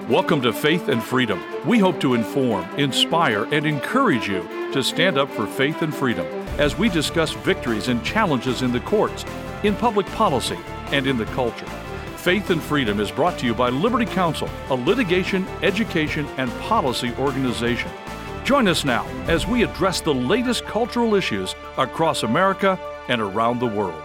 Welcome to Faith and Freedom. We hope to inform, inspire, and encourage you to stand up for faith and freedom as we discuss victories and challenges in the courts, in public policy, and in the culture. Faith and Freedom is brought to you by Liberty Counsel, a litigation, education, and policy organization. Join us now as we address the latest cultural issues across America and around the world.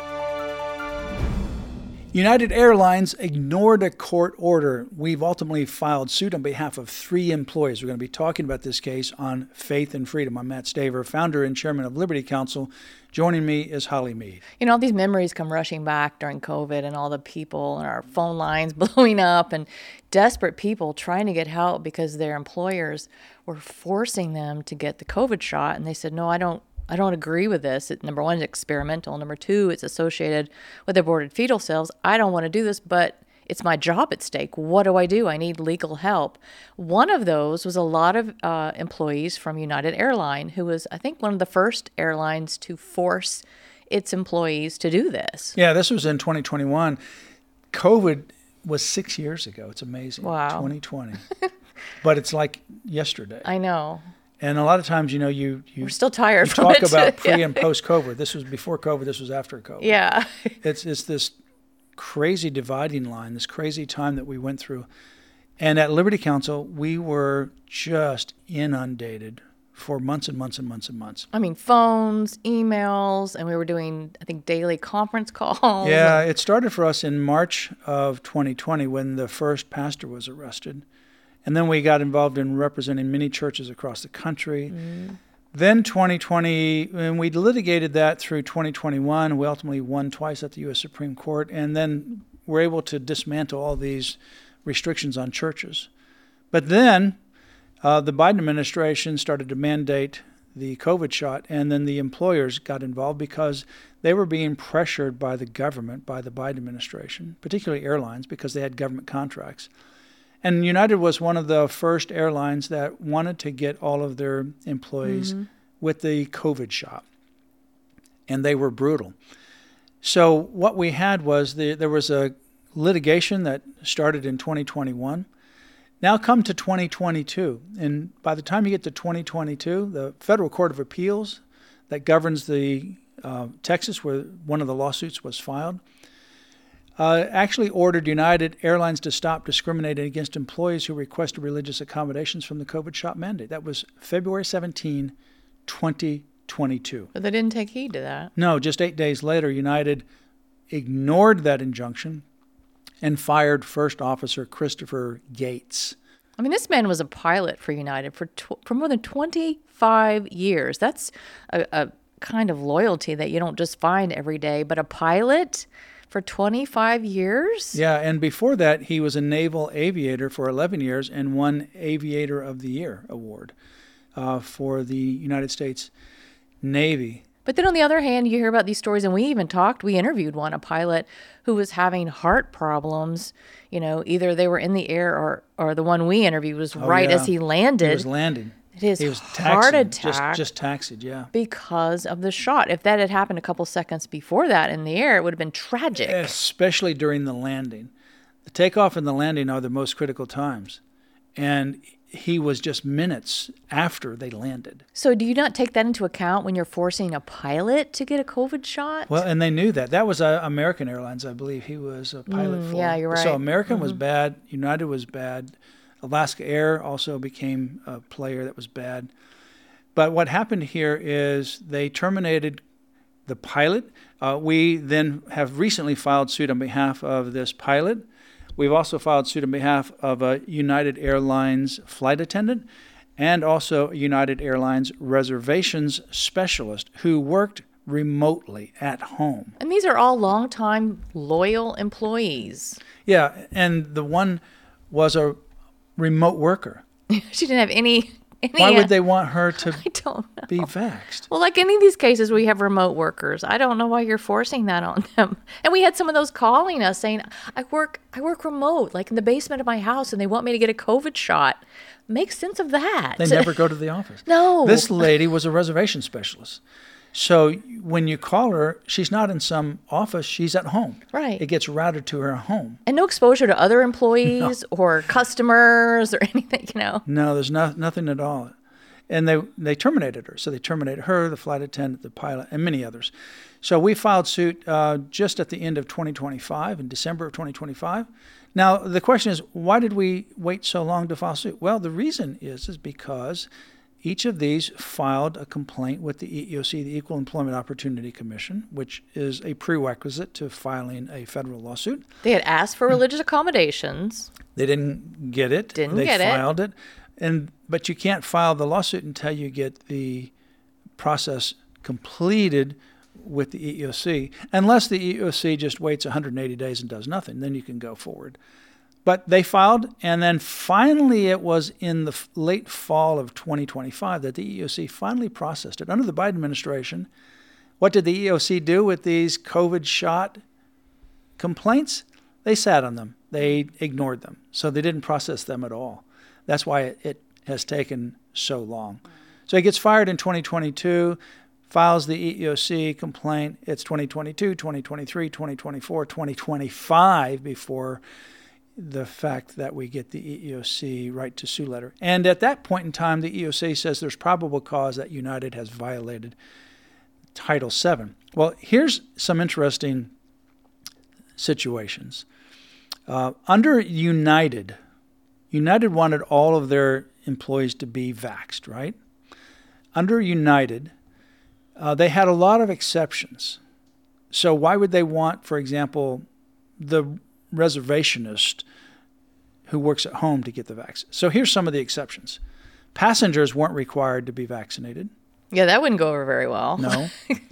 United Airlines ignored a court order. We've ultimately filed suit on behalf of 3 employees. We're going to be talking about this case on Faith and Freedom. I'm Matt Staver, founder and chairman of Liberty Counsel. Joining me is Holly Mead. You know, all these memories come rushing back during COVID and all the people and our phone lines blowing up and desperate people trying to get help because their employers were forcing them to get the COVID shot. And they said, no, I don't agree with this. Number one, it's experimental. Number two, it's associated with aborted fetal cells. I don't want to do this, but it's my job at stake. What do? I need legal help. One of those was a lot of employees from United Airlines, who was, I think, one of the first airlines to force its employees to do this. Yeah, this was in 2021. COVID was 6 years ago. It's amazing. Wow. 2020. But it's like yesterday. I know. And a lot of times, you know, we're still tired from talk it. about pre and post COVID. This was before COVID. This was after COVID. Yeah. It's this crazy dividing line, this crazy time that we went through. And at Liberty Counsel, we were just inundated for months and months and months and months. I mean, phones, emails, and we were doing, I think, daily conference calls. Yeah, it started for us in March of 2020 when the first pastor was arrested. And then we got involved in representing many churches across the country. Then 2020, and we litigated that through 2021. We ultimately won twice at the U.S. Supreme Court. And then we're able to dismantle all these restrictions on churches. But then the Biden administration started to mandate the COVID shot, and then the employers got involved because they were being pressured by the government, by the Biden administration, particularly airlines, because they had government contracts. And United was one of the first airlines that wanted to get all of their employees with the COVID shot. And they were brutal. So what we had was there was a litigation that started in 2021. Now come to 2022. And by the time you get to 2022, the Federal Court of Appeals that governs the Texas, where one of the lawsuits was filed, actually ordered United Airlines to stop discriminating against employees who requested religious accommodations from the COVID shot mandate. That was February 17, 2022. But they didn't take heed to that. No, just 8 days later, United ignored that injunction and fired First Officer Christopher Gates. I mean, this man was a pilot for United for more than 25 years. That's a kind of loyalty that you don't just find every day, but a pilot for 25 years? Yeah, and before that, he was a naval aviator for 11 years and won Aviator of the Year award for the United States Navy. But then on the other hand, you hear about these stories, and we interviewed a pilot who was having heart problems. You know, either they were in the air or the one we interviewed was as he landed. He was landing. He was taxiing, heart attack. Just taxied, yeah. Because of the shot. If that had happened a couple seconds before that in the air, it would have been tragic. Especially during the landing. The takeoff and the landing are the most critical times. And he was just minutes after they landed. So do you not take that into account when you're forcing a pilot to get a COVID shot? Well, and they knew that. That was American Airlines, I believe he was a pilot for. Yeah, you're right. So American was bad. United was bad. Alaska Air also became a player that was bad. But what happened here is they terminated the pilot. We then have recently filed suit on behalf of this pilot. We've also filed suit on behalf of a United Airlines flight attendant and also a United Airlines reservations specialist who worked remotely at home. And these are all longtime loyal employees. Yeah, and the one was a remote worker. She didn't have any. Why would they want her to be vaxxed? Well, like any of these cases where you have remote workers, I don't know why you're forcing that on them. And we had some of those calling us saying, I work remote, like in the basement of my house, and they want me to get a COVID shot. Make sense of that. They never go to the office. No. This lady was a reservation specialist. So when you call her, she's not in some office, she's at home. Right. It gets routed to her home. And no exposure to other employees or customers or anything, No, there's nothing at all. And they terminated her. So they terminated her, the flight attendant, the pilot, and many others. So we filed suit just at the end of 2025, in December of 2025. Now, the question is, why did we wait so long to file suit? Well, the reason is because each of these filed a complaint with the EEOC, the Equal Employment Opportunity Commission, which is a prerequisite to filing a federal lawsuit. They had asked for religious accommodations. They didn't get it. They filed it. But you can't file the lawsuit until you get the process completed with the EEOC, unless the EEOC just waits 180 days and does nothing. Then you can go forward. But they filed, and then finally it was in the late fall of 2025 that the EEOC finally processed it. Under the Biden administration, what did the EEOC do with these COVID shot complaints? They sat on them. They ignored them. So they didn't process them at all. That's why it has taken so long. So he gets fired in 2022, files the EEOC complaint. It's 2022, 2023, 2024, 2025 before the fact that we get the EEOC right to sue letter. And at that point in time, the EEOC says there's probable cause that United has violated Title VII. Well, here's some interesting situations. Under United wanted all of their employees to be vaxxed, right? Under United, they had a lot of exceptions. So why would they want, for example, the reservationist who works at home to get the vaccine? So here's some of the exceptions. Passengers weren't required to be vaccinated. Yeah, that wouldn't go over very well. No.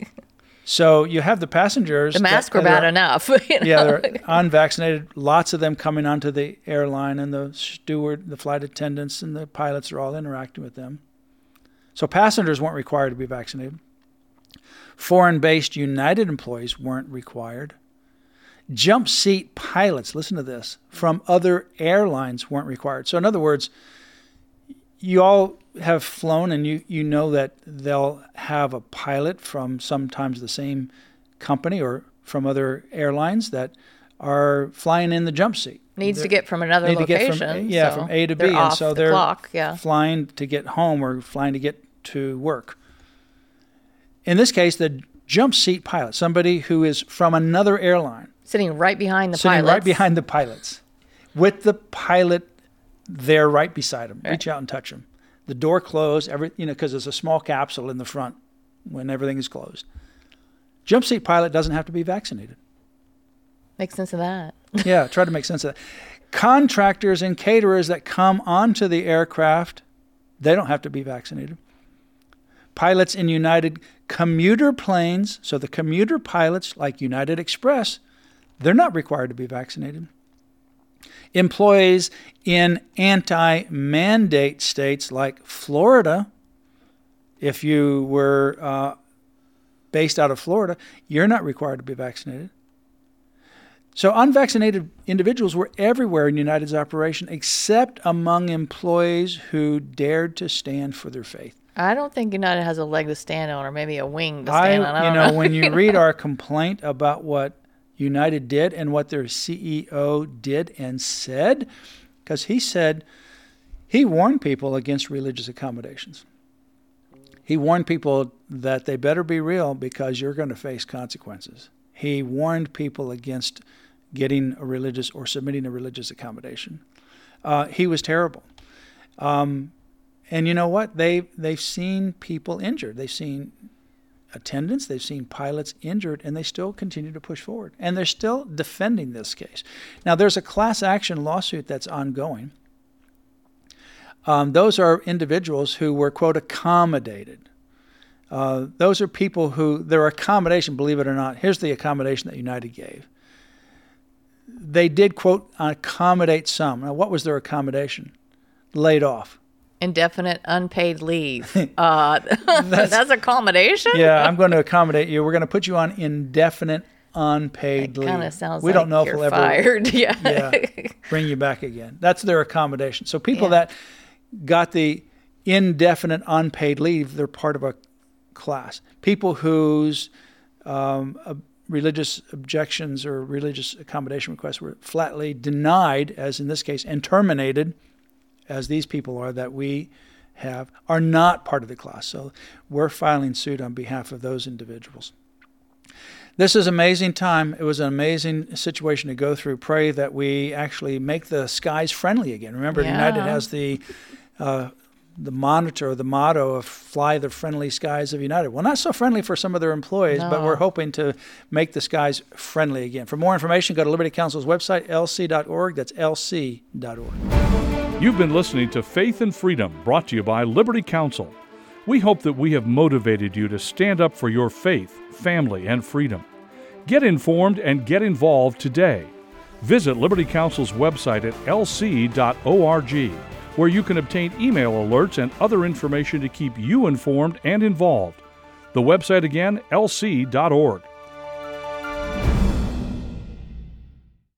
So you have the passengers. The masks were bad enough. Yeah, they're unvaccinated. Lots of them coming onto the airline, and the steward, the flight attendants, and the pilots are all interacting with them. So passengers weren't required to be vaccinated. Foreign-based United employees weren't required. Jump seat pilots, listen to this, from other airlines weren't required. So in other words, you all have flown, and you know that they'll have a pilot from sometimes the same company or from other airlines that are flying in the jump seat. Needs to get from another location. From A to B. And so they're clock, flying to get home or flying to get to work. In this case, the jump seat pilot, somebody who is from another airline. Sitting right behind the pilots. With the pilot there right beside them. Right. Reach out and touch them. The door closed, because it's a small capsule in the front when everything is closed. Jump seat pilot doesn't have to be vaccinated. Make sense of that. Yeah, try to make sense of that. Contractors and caterers that come onto the aircraft, they don't have to be vaccinated. Pilots in United commuter planes, so the commuter pilots like United Express, they're not required to be vaccinated. Employees in anti-mandate states like Florida, if you were based out of Florida, you're not required to be vaccinated. So unvaccinated individuals were everywhere in United's operation, except among employees who dared to stand for their faith. I don't think United has a leg to stand on, or maybe a wing to stand on. I don't know. When you read our complaint about what United did and what their CEO did and said, because he warned people against religious accommodations. He warned people that they better be real because you're going to face consequences. He warned people against getting a religious or submitting a religious accommodation. He was terrible. And you know what? They've seen people injured. They've seen attendants, they've seen pilots injured, and they still continue to push forward. And they're still defending this case. Now, there's a class action lawsuit that's ongoing. Those are individuals who were, quote, accommodated. Those are people who, their accommodation, believe it or not, here's the accommodation that United gave. They did, quote, accommodate some. Now, what was their accommodation? Laid off. Indefinite unpaid leave. That's accommodation? Yeah, I'm going to accommodate you. We're going to put you on indefinite unpaid leave. Kind of sounds we like don't know you're if we'll fired. ever bring you back again. That's their accommodation. So people that got the indefinite unpaid leave, they're part of a class. People whose religious objections or religious accommodation requests were flatly denied, as in this case, and terminated, as these people are that we have, are not part of the class. So we're filing suit on behalf of those individuals. This is an amazing time. It was an amazing situation to go through. Pray that we actually make the skies friendly again. Remember, United has the monitor, the motto of fly the friendly skies of United. Well, not so friendly for some of their employees, but we're hoping to make the skies friendly again. For more information, go to Liberty Counsel's website, lc.org. That's lc.org. You've been listening to Faith and Freedom, brought to you by Liberty Counsel. We hope that we have motivated you to stand up for your faith, family, and freedom. Get informed and get involved today. Visit Liberty Counsel's website at lc.org, where you can obtain email alerts and other information to keep you informed and involved. The website again, lc.org.